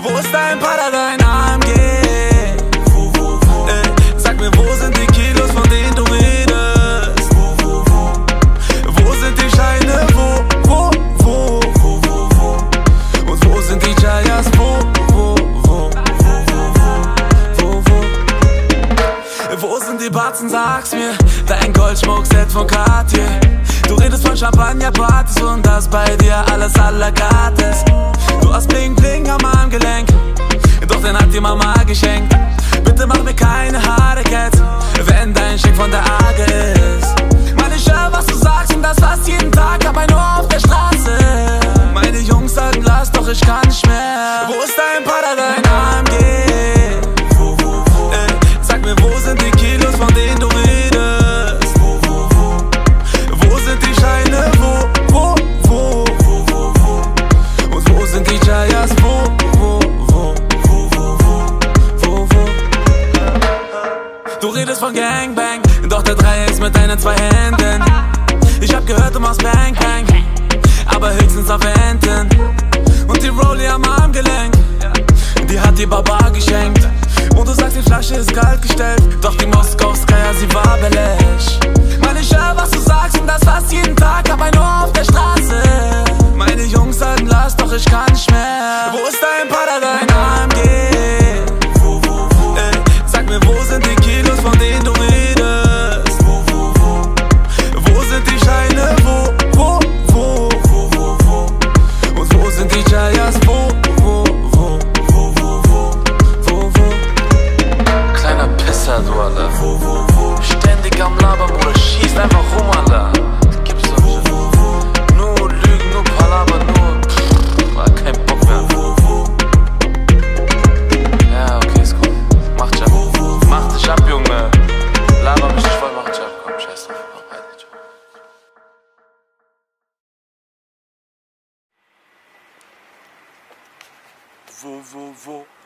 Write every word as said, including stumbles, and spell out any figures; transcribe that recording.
Wo ist dein Pader, dein A M G? Wo, wo, wo? Ey, sag mir, wo sind die Kilos, von denen du redest? Wo, wo, wo? Wo sind die Scheine? Wo, wo, wo? Wo, wo, wo? Und wo sind die Jayas? Wo, wo, wo? Wo, wo, wo? Wo sind die Batzen, sag's mir? Dein Goldschmuckset von Cartier. Du redest von Champagnerpartys und das bei dir alles à la carte ist. Du hast Bling Bling am Armgelenk, doch den hat die Mama geschenkt. Bitte mach mir keine Haare, Cat, wenn dein Schick von der Arge ist. Mann, ich hör, was du sagst und das fast jeden Tag, aber nur auf der Straße. Meine Jungs sagen, lass doch, ich kann nicht mehr. Wo ist dein Pader, dein A M G? Wo, wo, wo? Ey, sag mir, wo sind die Kilos, von denen du redest? Wo, wo, wo? Wo sind die Scheine? Wo, wo, wo? Wo, wo, wo? Und wo sind die Jayas? Wo, wo, wo? Wo, wo, wo? Wo, wo? Du redest von Gangbang, doch der Dreier ist mit deinen zwei Händen. Ich hab gehört, du machst Bang Bang, aber höchstens auf Enten. Und die Rollie am Armgelenk, die hat die Baba geschenkt. Und du sagst, die Flasche ist kalt gestellt, doch die Moskowskaja, sie war beläsch. Mann, ich hör, was du sagst und das fast jeden Tag, aber nur auf der Straße. Meine Jungs sagen, lass doch, ich kann nicht mehr. Wo ist dein Pader, dein A M G? Wo, wo, wo? Ey, sag mir, wo sind die Kilos, von denen du redest? Wo, wo, wo? Wo sind die Scheine? Wo, wo, wo? Wo, wo, wo? Und wo sind die Jayas? Wo, wo, wo? Wo, wo, wo? Wo, wo? Kleiner Pisser, du, Alter. Wo, wo, wo? Ständig am Labern, Bruder, schießt einfach rum, Alter. Das gibt's doch nicht. Nur Lügen, nur Palaver, nur pff, war kein Bock mehr. Ja, okay, ist gut. Mach dich ab. Mach dich ab, Junge. Laber mich nicht voll, mach dich ab. Komm, scheiß drauf. Mach weiter, ciao. Wo, wo, wo?